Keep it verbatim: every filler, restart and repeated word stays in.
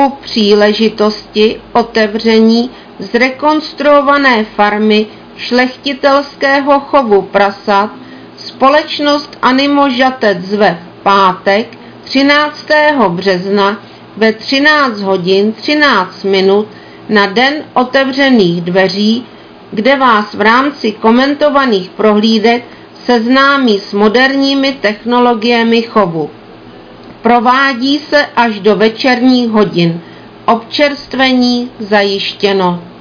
u příležitosti otevření zrekonstruované farmy šlechtitelského chovu prasat společnost Animo Žatec zve v pátek třináctého března ve třináct hodin třináct minut na den otevřených dveří, kde vás v rámci komentovaných prohlídek seznámí s moderními technologiemi chovu. Provádí se až do večerních hodin. Občerstvení zajištěno.